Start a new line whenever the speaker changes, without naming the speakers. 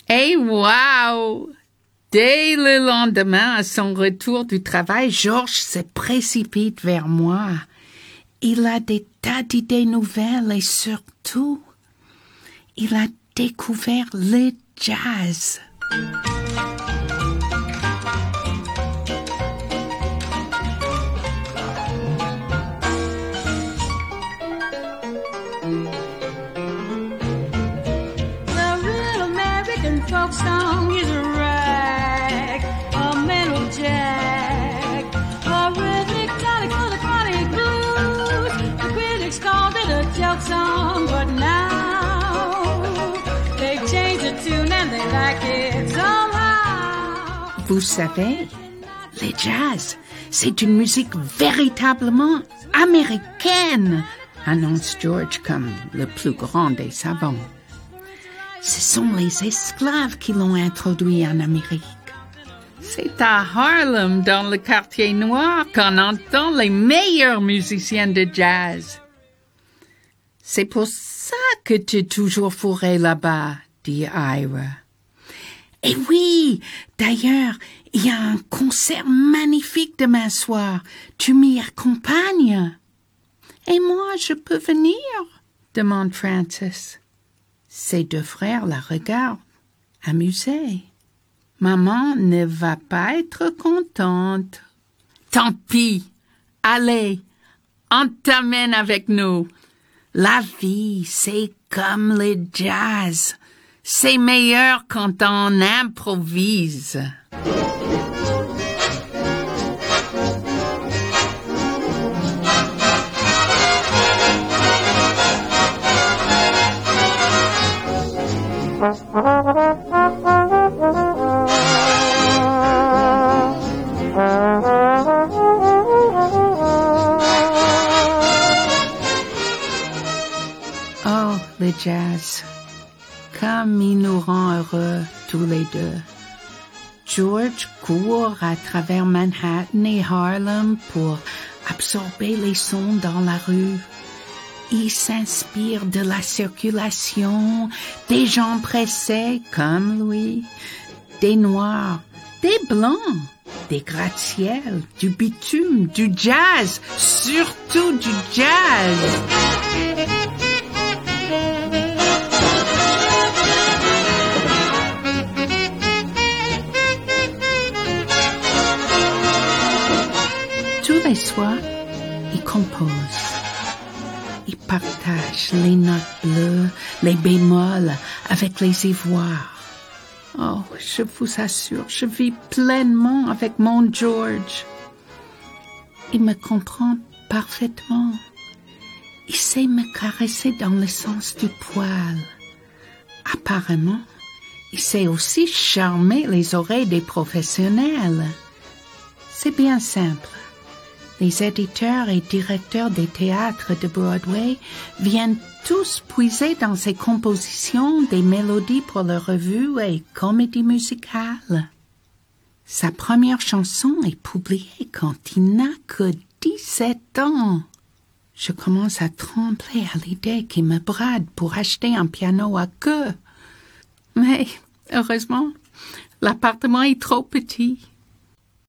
Et wow! Dès le lendemain, à son retour du travail, Georges se précipite vers moi. Il a des tas d'idées nouvelles et surtout, il a découvert le jazz.
Folk song is a rag, a mellow jack, a rhythmic tonic for the chronic blues. The critics called it a joke song, but now they've changed the tune and they like it somehow.
Vous savez, le jazz, c'est une musique véritablement américaine, annonce George comme le plus grand des savants. Ce sont les esclaves qui l'ont introduit en Amérique. C'est à Harlem, dans le quartier noir, qu'on entend les meilleurs musiciens de jazz. C'est pour ça que tu es toujours fourré là-bas, dit Ira. Et oui, d'ailleurs, il y a un concert magnifique demain soir. Tu m'y accompagnes? Et moi, je peux venir? Demande Francis. Ses deux frères la regardent, amusés. Maman ne va pas être contente. Tant pis. Allez, on t'amène avec nous. La vie, c'est comme le jazz. C'est meilleur quand on improvise. Oh, le jazz, comme il nous rend heureux tous les deux. George court à travers Manhattan et Harlem pour absorber les sons dans la rue. Il s'inspire de la circulation, des gens pressés comme lui, des noirs, des blancs, des gratte-ciels, du bitume, du jazz, surtout du jazz. Tous les soirs, il compose. Il partage les notes bleues, les bémols avec les ivoires. Oh, je vous assure, je vis pleinement avec mon George. Il me comprend parfaitement. Il sait me caresser dans le sens du poil. Apparemment, il sait aussi charmer les oreilles des professionnels. C'est bien simple. Les éditeurs et directeurs des théâtres de Broadway viennent tous puiser dans ses compositions des mélodies pour leurs revues et comédies musicales. Sa première chanson est publiée quand il n'a que 17 ans. Je commence à trembler à l'idée qu'il me brade pour acheter un piano à queue. Mais, heureusement, l'appartement est trop petit.